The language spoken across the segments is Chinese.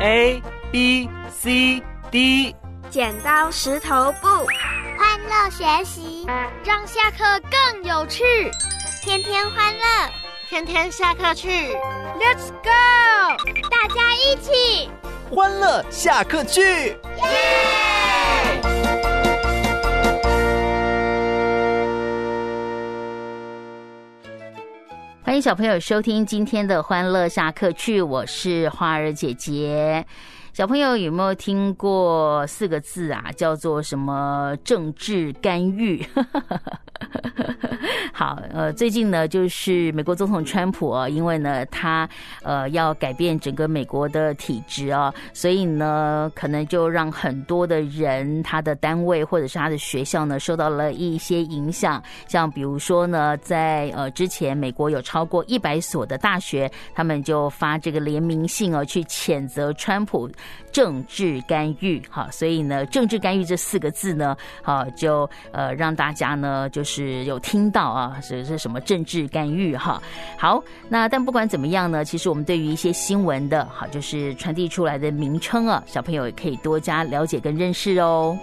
A B C D。 剪刀石头布， 欢乐学习， 让下课更有趣。 天天欢乐， 天天下课去。 Let's go！ 大家一起欢乐下课去！ 欢迎小朋友收听今天的欢乐下课去，我是花儿姐姐。小朋友有没有听过4个字啊？叫做什么政治干预？好，最近呢，就是美国总统川普啊，因为呢，他要改变整个美国的体制啊，所以呢，可能就让很多的人，他的单位或者是他的学校呢，受到了一些影响。像比如说呢，在之前，美国有超过100所的大学，他们就发这个联名信哦，去谴责川普政治干预。好，所以呢，政治干预这4个字呢，好，就让大家呢，就是有听到啊，是什么政治干预哈。好，那但不管怎么样呢，其实我们对于一些新闻的好，就是传递出来的名称啊，小朋友也可以多加了解跟认识哦。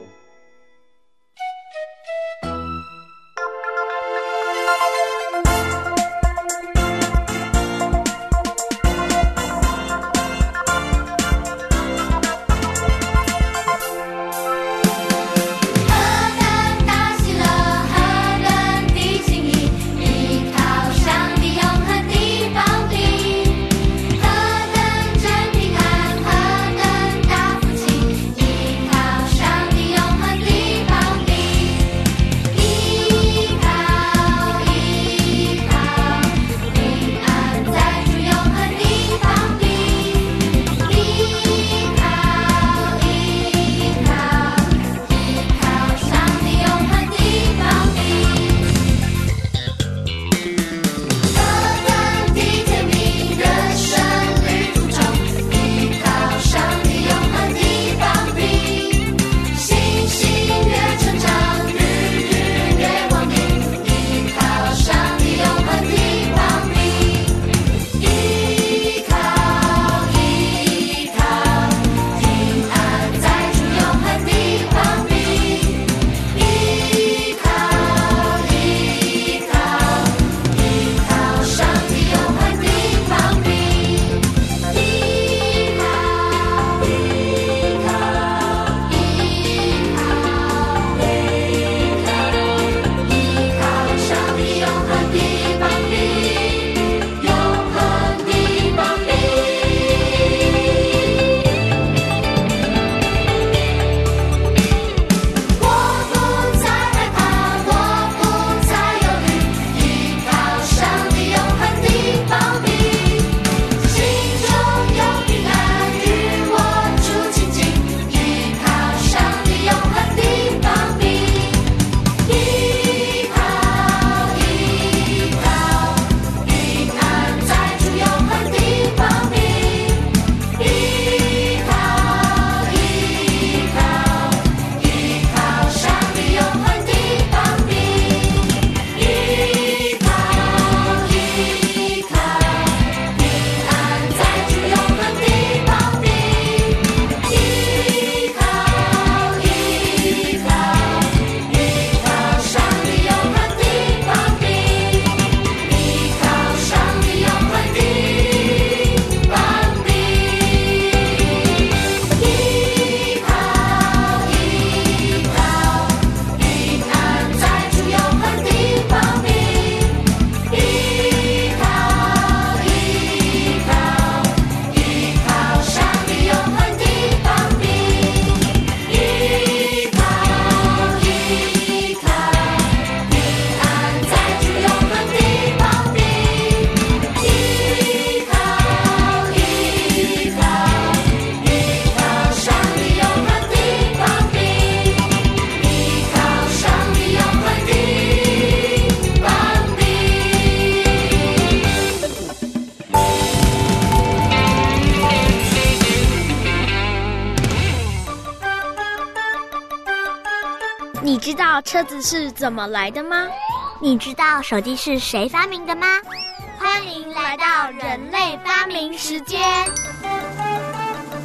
你知道车子是怎么来的吗？ 你知道手机是谁发明的吗？欢迎来到人类发明时间。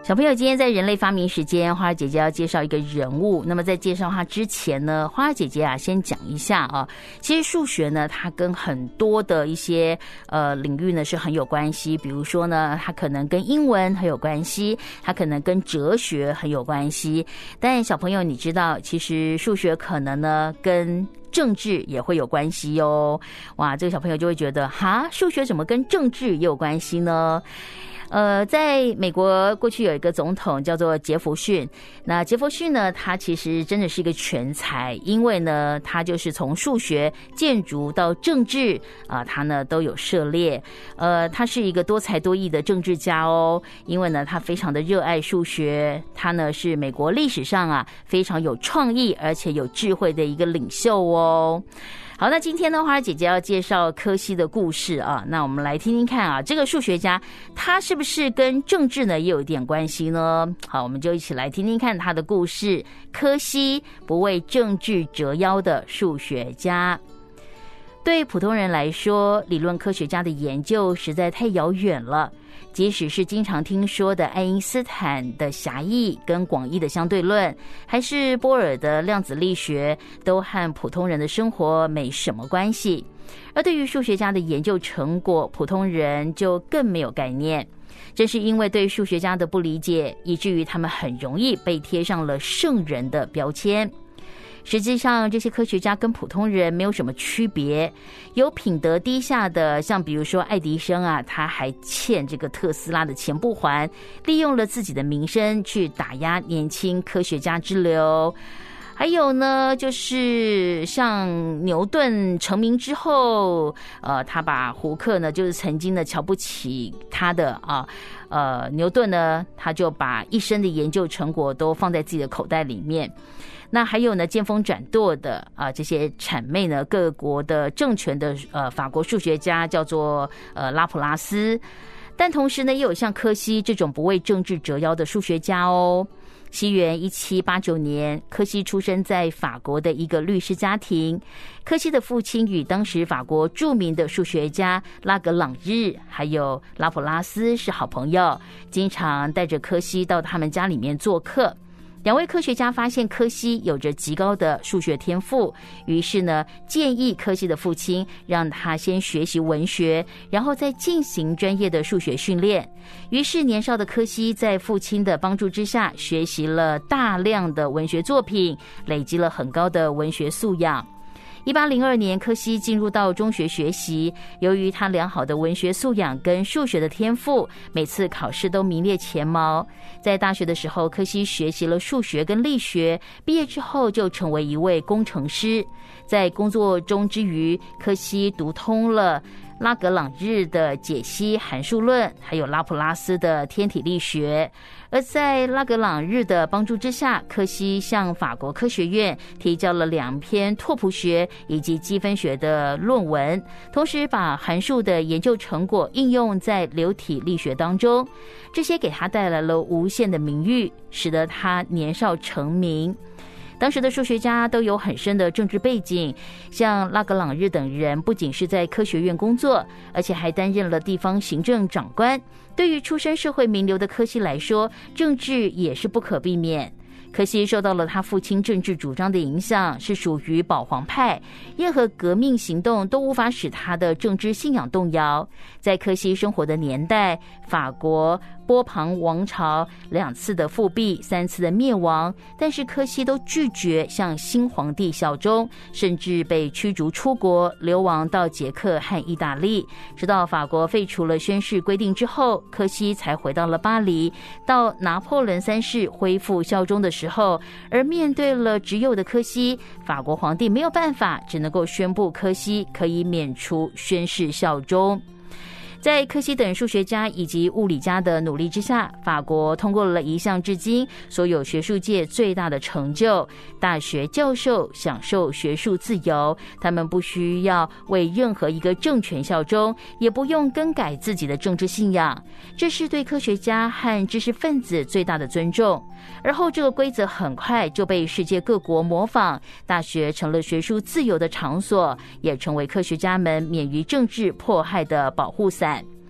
小朋友，今天在人类发明时间，花儿姐姐要介绍一个人物。那么在介绍他之前呢，花儿姐姐先讲一下啊，其实数学呢，它跟很多的一些领域呢是很有关系。比如说呢，它可能跟英文很有关系，它可能跟哲学很有关系。但小朋友，你知道，其实数学可能呢跟政治也会有关系哟。哇，这个小朋友就会觉得，哈，数学怎么跟政治也有关系呢？在美国过去有一个总统叫做杰弗逊。那杰弗逊呢，他其实真的是一个全才，因为呢，他就是从数学、建筑到政治他呢都有涉猎。他是一个多才多艺的政治家哦，因为呢，他非常的热爱数学，他呢是美国历史上非常有创意而且有智慧的一个领袖哦。好，那今天呢，花儿姐姐要介绍柯西的故事啊。那我们来听听看这个数学家他是不是跟政治呢也有一点关系呢？好，我们就一起来听听看他的故事。柯西，不为政治折腰的数学家。对普通人来说，理论科学家的研究实在太遥远了。即使是经常听说的爱因斯坦的狭义跟广义的相对论，还是波尔的量子力学，都和普通人的生活没什么关系。而对于数学家的研究成果，普通人就更没有概念。正是因为对数学家的不理解，以至于他们很容易被贴上了圣人的标签。实际上，这些科学家跟普通人没有什么区别。有品德低下的，像比如说爱迪生他还欠这个特斯拉的钱不还，利用了自己的名声去打压年轻科学家之流。还有呢，就是像牛顿成名之后，他把胡克呢，就是曾经的瞧不起他的牛顿呢，他就把一生的研究成果都放在自己的口袋里面。那还有呢，见风转舵的这些谄媚呢各国的政权的法国数学家叫做拉普拉斯。但同时呢，也有像柯西这种不为政治折腰的数学家哦。西元1789年，柯西出生在法国的一个律师家庭。柯西的父亲与当时法国著名的数学家拉格朗日还有拉普拉斯是好朋友，经常带着柯西到他们家里面做客。两位科学家发现柯西有着极高的数学天赋，于是呢，建议柯西的父亲让他先学习文学，然后再进行专业的数学训练。于是年少的柯西在父亲的帮助之下，学习了大量的文学作品，累积了很高的文学素养。1802年，柯西进入到中学学习，由于他良好的文学素养跟数学的天赋，每次考试都名列前茅。在大学的时候，柯西学习了数学跟力学，毕业之后就成为一位工程师。在工作中之余，柯西读通了拉格朗日的解析函数论，还有拉普拉斯的天体力学。而在拉格朗日的帮助之下，柯西向法国科学院提交了2篇拓扑学以及积分学的论文，同时把函数的研究成果应用在流体力学当中。这些给他带来了无限的名誉，使得他年少成名。当时的数学家都有很深的政治背景，像拉格朗日等人不仅是在科学院工作，而且还担任了地方行政长官。对于出身社会名流的柯西来说，政治也是不可避免。柯西受到了他父亲政治主张的影响，是属于保皇派，任何革命行动都无法使他的政治信仰动摇。在柯西生活的年代，法国波旁王朝2次的复辟，3次的灭亡，但是柯西都拒绝向新皇帝效忠，甚至被驱逐出国，流亡到捷克和意大利。直到法国废除了宣誓规定之后，柯西才回到了巴黎，到拿破仑3世恢复效忠的时候，而面对了执拗的柯西，法国皇帝没有办法，只能够宣布柯西可以免除宣誓效忠。在柯西等数学家以及物理家的努力之下，法国通过了一项至今所有学术界最大的成就：大学教授享受学术自由，他们不需要为任何一个政权效忠，也不用更改自己的政治信仰。这是对科学家和知识分子最大的尊重。而后这个规则很快就被世界各国模仿，大学成了学术自由的场所，也成为科学家们免于政治迫害的保护伞。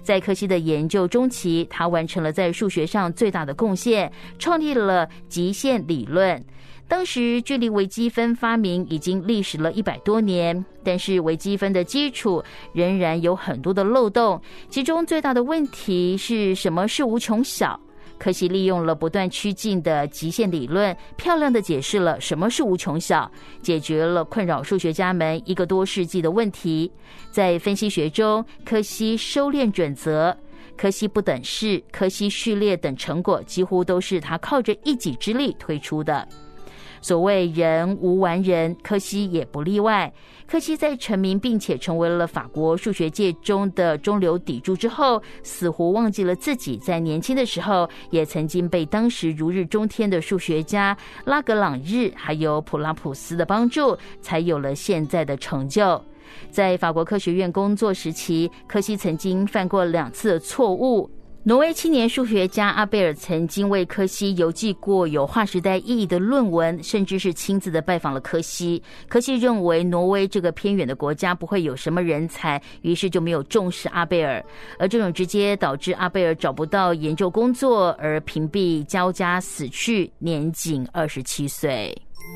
在柯西的研究中期，他完成了在数学上最大的贡献，创立了极限理论。当时距离微积分发明已经历时了100多年，但是微积分的基础仍然有很多的漏洞，其中最大的问题是什么是无穷小。柯西利用了不断趋近的极限理论，漂亮地解释了什么是无穷小，解决了困扰数学家们1个多世纪的问题。在分析学中，柯西收敛准则、柯西不等式、柯西序列等成果几乎都是他靠着一己之力推出的。所谓人无完人，柯西也不例外。柯西在成名并且成为了法国数学界中的中流砥柱之后，似乎忘记了自己在年轻的时候也曾经被当时如日中天的数学家拉格朗日还有普拉普斯的帮助，才有了现在的成就。在法国科学院工作时期，柯西曾经犯过2次的错误。挪威青年数学家阿贝尔曾经为柯西邮寄过有划时代意义的论文，甚至是亲自的拜访了柯西。柯西认为挪威这个偏远的国家不会有什么人才，于是就没有重视阿贝尔，而这种直接导致阿贝尔找不到研究工作，而屏蔽交加死去，年仅27岁。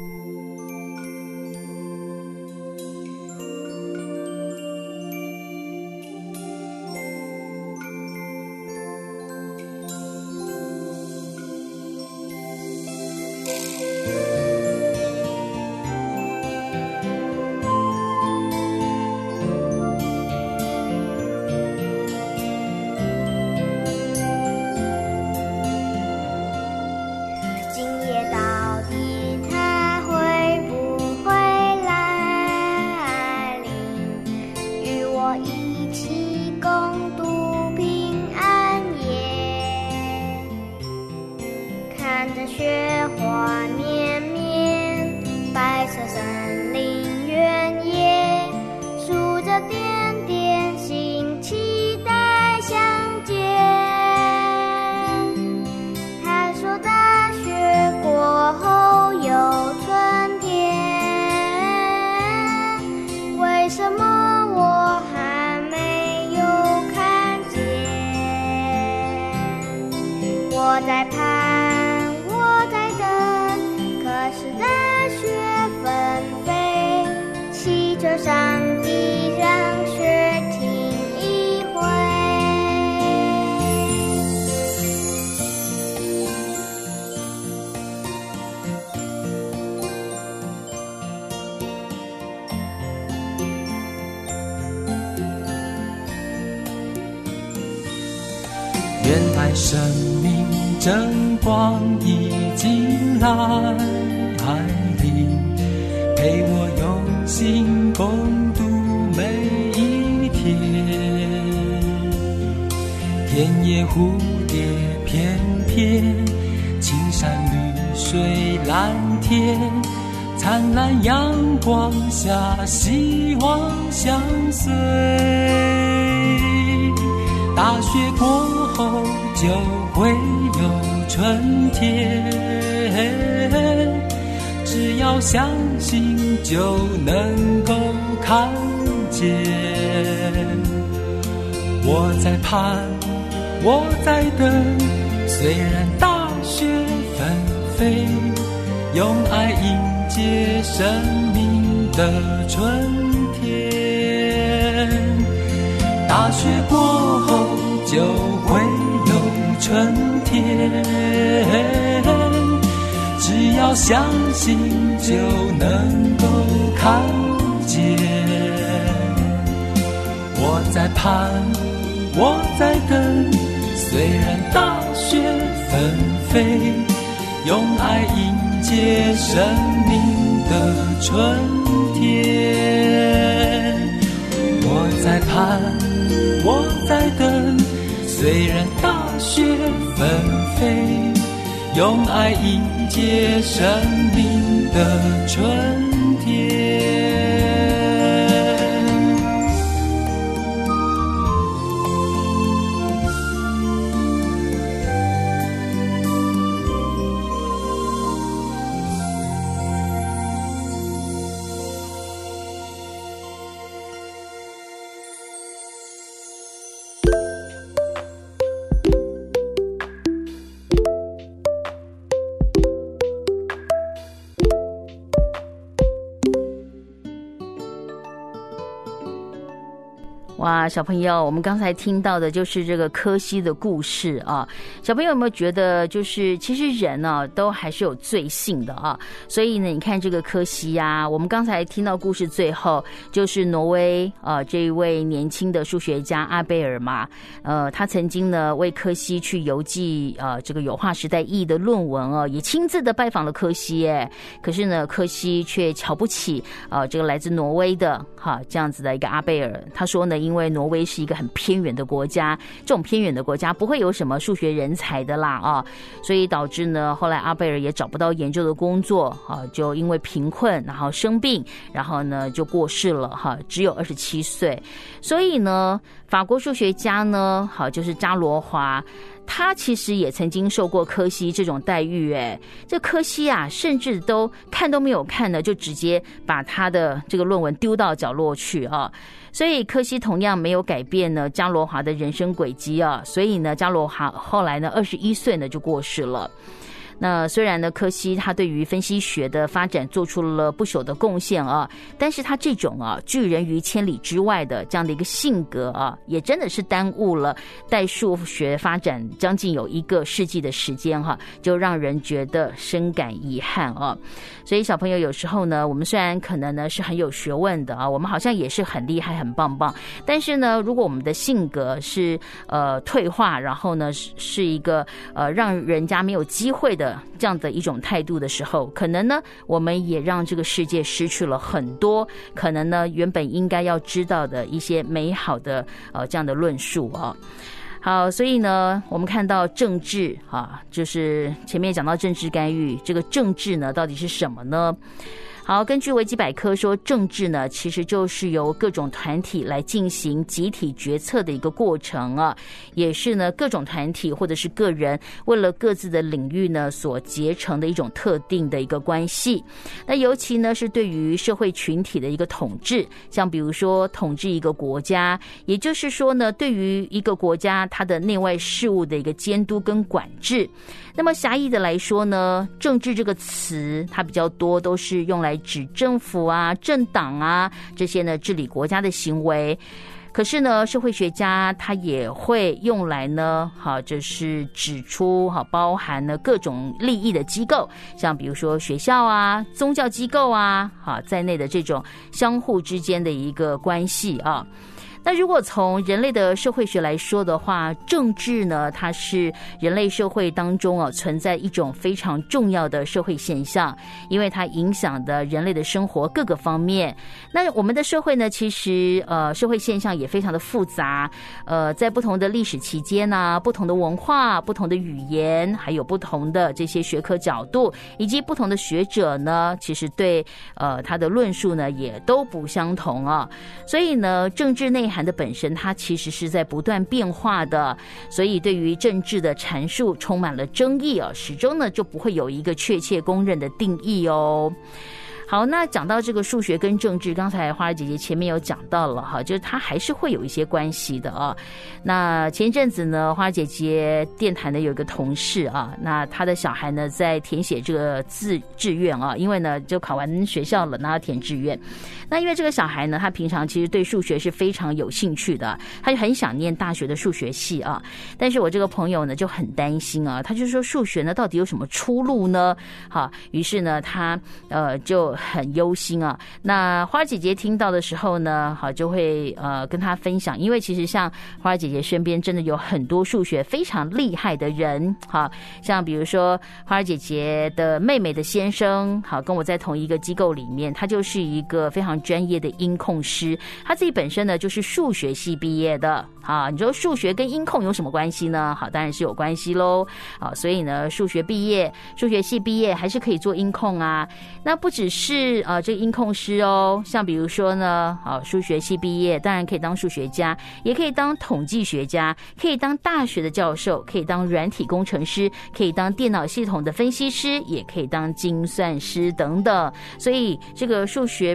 原来生命真光已经来临，陪我用心共度每一天。田野蝴蝶翩翩，青山绿水蓝天，灿烂阳光下希望相随。大雪过后就会有春天，只要相信就能够看见。我在盼，我在等，虽然大雪纷飞，用爱迎接生命的春天。大雪过后就会有春天，只要相信就能够看见。我在盼，我在等，虽然大雪纷飞，用爱迎接生命的春天。我在盼，我在等，虽然大雪纷飞，用爱迎接生命的春天。 哇，小朋友，我们刚才听到的就是这个柯西的故事啊。小朋友有没有觉得，就是其实人呢都还是有罪性的啊？所以呢，你看这个柯西啊，我们刚才听到故事最后就是挪威这一位年轻的数学家阿贝尔嘛，他曾经呢为柯西去邮寄这个有划时代意义的论文也亲自的拜访了柯西耶。可是呢，柯西却瞧不起这个来自挪威的这样子的一个阿贝尔。他说呢，因为挪威是一个很偏远的国家，这种偏远的国家不会有什么数学人才的啦所以导致呢，后来阿贝尔也找不到研究的工作就因为贫困，然后生病，然后呢就过世了只有27岁。所以呢，法国数学家呢，就是扎罗华，他其实也曾经受过柯西这种待遇这柯西啊，甚至都看都没有看呢，就直接把他的这个论文丢到角落去所以柯西同样没有改变呢加罗华的人生轨迹所以呢，加罗华后来呢21岁呢就过世了。那虽然呢，柯西他对于分析学的发展做出了不朽的贡献但是他这种拒人于千里之外的这样的一个性格也真的是耽误了代数学发展将近有1个世纪的时间就让人觉得深感遗憾所以小朋友有时候呢，我们虽然可能呢是很有学问的我们好像也是很厉害很棒棒，但是呢，如果我们的性格是退化，然后呢是一个让人家没有机会的这样的一种态度的时候，可能呢我们也让这个世界失去了很多可能呢原本应该要知道的一些美好的这样的论述好，所以呢我们看到政治就是前面讲到政治干预，这个政治呢到底是什么呢？好，根据维基百科说，政治呢其实就是由各种团体来进行集体决策的一个过程也是呢各种团体或者是个人为了各自的领域呢所结成的一种特定的一个关系。那尤其呢是对于社会群体的一个统治，像比如说统治一个国家，也就是说呢对于一个国家它的内外事务的一个监督跟管制。那么狭义的来说呢，政治这个词它比较多都是用来指政府政党这些呢治理国家的行为。可是呢，社会学家他也会用来呢就是指出包含呢各种利益的机构，像比如说学校宗教机构在内的这种相互之间的一个关系那如果从人类的社会学来说的话，政治呢，它是人类社会当中存在一种非常重要的社会现象，因为它影响的人类的生活各个方面。那我们的社会呢，其实社会现象也非常的复杂，在不同的历史期间不同的文化、不同的语言，还有不同的这些学科角度，以及不同的学者呢，其实对他的论述呢也都不相同所以呢，政治内涵的本身它其实是在不断变化的，所以对于政治的阐述充满了争议始终呢就不会有一个确切公认的定义好，那讲到这个数学跟政治，刚才花儿姐姐前面有讲到了就是它还是会有一些关系的那前一阵子呢，花儿姐姐电台呢有一个同事那他的小孩呢在填写这个志愿因为呢就考完学校了，那要填志愿。那因为这个小孩呢，他平常其实对数学是非常有兴趣的，他就很想念大学的数学系但是我这个朋友呢就很担心他就说数学呢到底有什么出路呢？于是呢他就很忧心那花儿姐姐听到的时候呢就会跟他分享，因为其实像花儿姐姐身边真的有很多数学非常厉害的人像比如说花儿姐姐的妹妹的先生跟我在同一个机构里面，他就是一个非常专业的音控师，他自己本身呢就是数学系毕业的你说数学跟音控有什么关系呢？当然是有关系咯所以呢数学系毕业还是可以做音控那不只是这个音控师像比如说呢数学系毕业当然可以当数学家，也可以当统计学家，可以当大学的教授，可以当软体工程师，可以当电脑系统的分析师，也可以当精算师等等。所以这个数学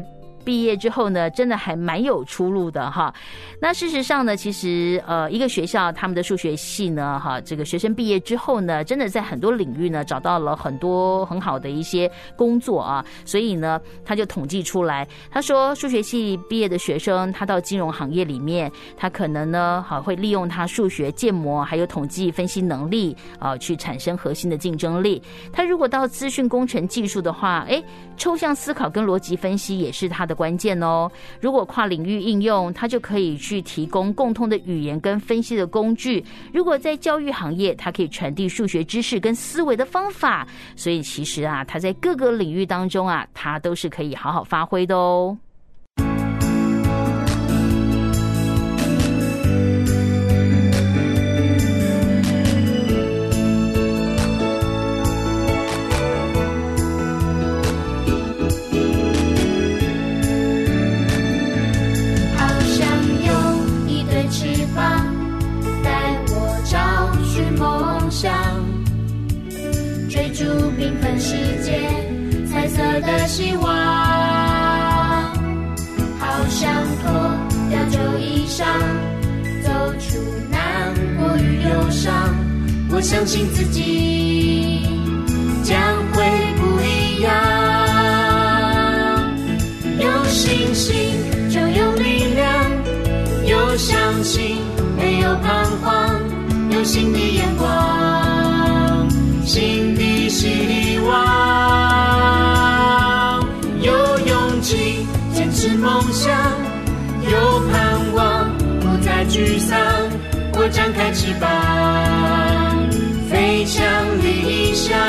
毕业之后呢，真的还蛮有出路的哈。那事实上呢，其实一个学校他们的数学系呢，哈，这个学生毕业之后呢，真的在很多领域呢找到了很多很好的一些工作啊，所以呢，他就统计出来，他说数学系毕业的学生，他到金融行业里面，他可能呢，好会利用他数学建模还有统计分析能力啊，去产生核心的竞争力。他如果到资讯工程技术的话，抽象思考跟逻辑分析也是他的关键哦。如果跨领域应用，他就可以去提供共通的语言跟分析的工具。如果在教育行业，他可以传递数学知识跟思维的方法。所以其实啊，他在各个领域当中啊，他都是可以好好发挥的哦。 追逐缤纷世界，彩色的希望，好想脱掉旧衣裳，走出难过与忧伤。我相信自己将会不一样，有信心就有力量，有相信没有彷徨，有新的眼光，新的希望，有勇气坚持梦想，有盼望不再沮丧，我展开翅膀飞向理想。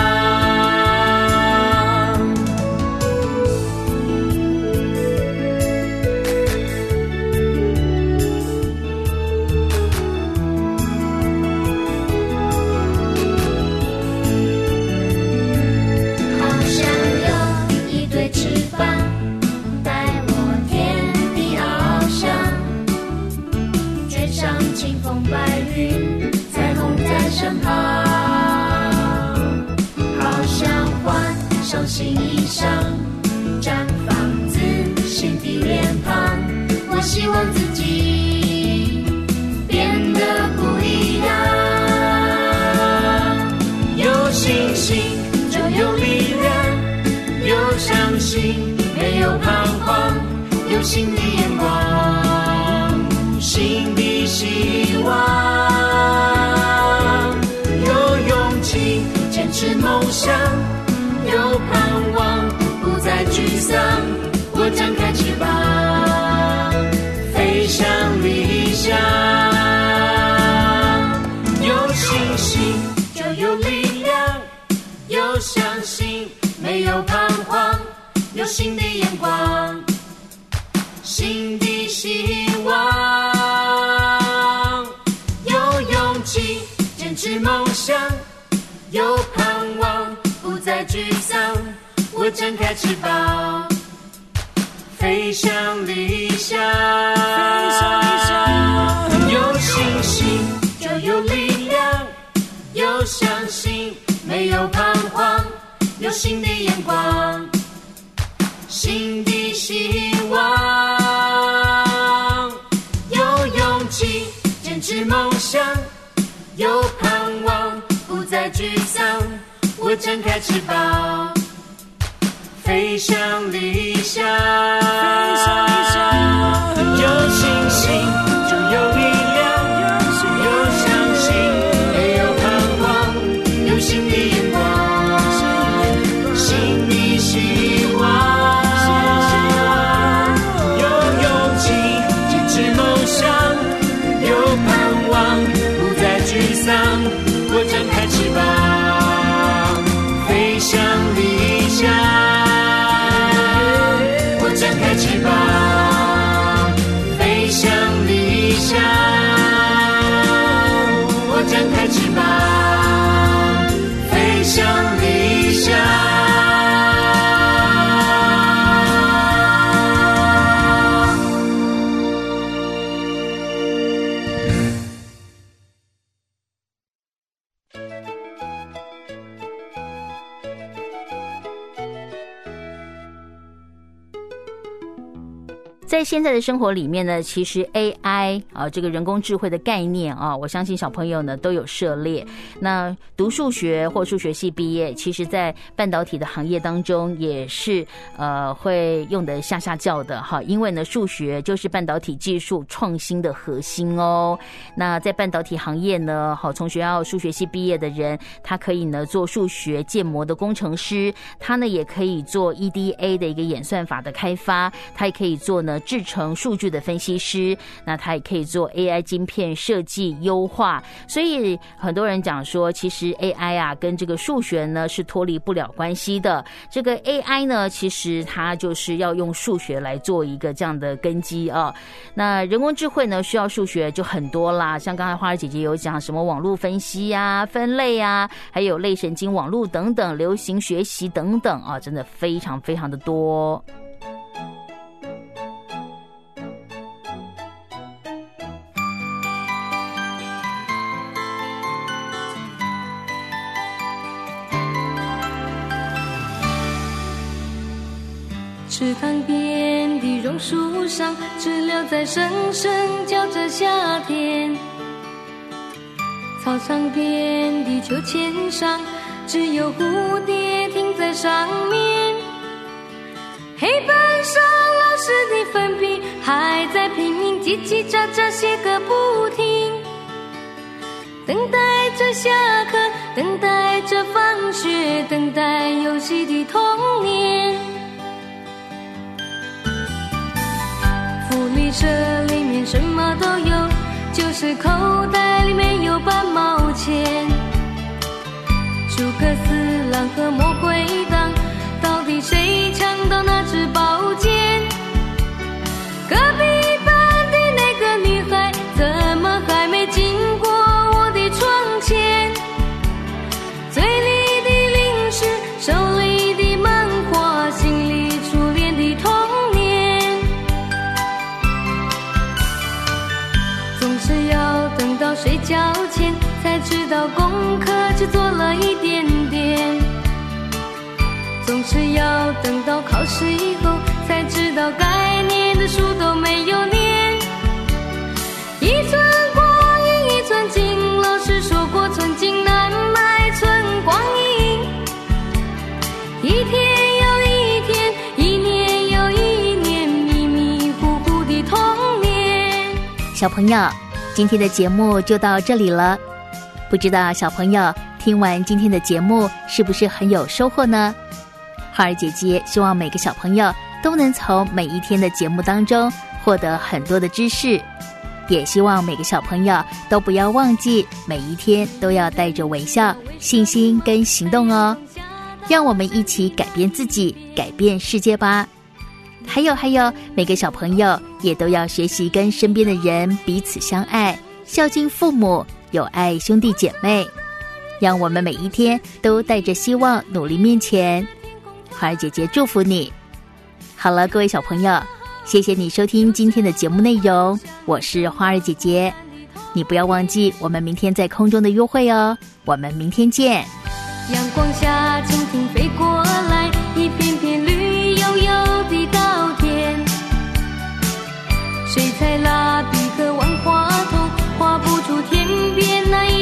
白云，彩虹在身旁，好想换上新衣裳，绽放自信的脸庞。我希望自己变得不一样，有信心就有力量，有相信没有彷徨，有新的眼光，新的希望，有勇气坚持梦想，有盼望不再沮丧，我展开翅膀飞向理想，有信心就有力量，有相信没有彷徨，有新的眼光，新的希望，坚持梦想，有盼望不再沮丧，我展开翅膀飞向理想，有信心就有力量，有相信没有彷徨，有新的眼光，新的希望，有勇气坚持梦想，有盼望不再沮丧，我展开翅膀飞向理想，有信心就有力量，有相信没有彷徨，有新的眼光，新的希望，有勇气坚持梦想，有盼望不再沮丧，我展开翅膀飞向理想，我展开翅膀飞向理想，我展开翅膀飞向理想。 在现在的生活里面呢，其实 AI 这个人工智慧的概念我相信小朋友呢都有涉猎。那读数学或数学系毕业，其实在半导体的行业当中也是会用得下叫的因为呢数学就是半导体技术创新的核心哦。那在半导体行业呢，从学校数学系毕业的人，他可以呢做数学建模的工程师，他呢也可以做 EDA 的一个演算法的开发，他也可以做呢制成数据的分析师，那他也可以做 AI 晶片设计优化。所以很多人讲说，其实 AI 跟这个数学呢是脱离不了关系的。这个 AI 呢，其实它就是要用数学来做一个这样的根基那人工智慧呢需要数学就很多啦，像刚才花儿姐姐有讲什么网络分析分类还有类神经网络等等，流行学习等等真的非常非常的多。 池塘边的榕树上，知了在声声叫着夏天。操场边的秋千上，只有蝴蝶停在上面。黑板上老师的粉笔还在拼命叽叽喳喳写个不停，等待着下课，等待着放学，等待游戏的童年。福利社里面什么都有，就是口袋里面有半毛钱。诸葛四郎和魔鬼党，到底谁抢到那支宝剑？隔壁班的那个女孩，怎么还没经过我的窗前？嘴里的零食，手里的漫画，心里初恋的童年。总是要等到睡觉前，才知道功课只做了一点点。总是要等到考试以后，才知道该念的书都没有念。一寸光阴一寸金，老师说过寸金难买寸光阴。一天又一天，一年又一年，迷迷糊糊的童年。 小朋友，今天的节目就到这里了。不知道小朋友听完今天的节目是不是很有收获呢？花儿姐姐希望每个小朋友都能从每一天的节目当中获得很多的知识，也希望每个小朋友都不要忘记每一天都要带着微笑、信心跟行动哦。让我们一起改变自己，改变世界吧。还有，每个小朋友也都要学习跟身边的人彼此相爱，孝敬父母，有爱兄弟姐妹。让我们每一天都带着希望努力面前。花儿姐姐祝福你。好了，各位小朋友，谢谢你收听今天的节目内容，我是花儿姐姐。你不要忘记我们明天在空中的约会哦，我们明天见。 阳光下蜻蜓飞过来，一片片绿油油的稻田。水彩蜡笔和万花筒画不出天边那一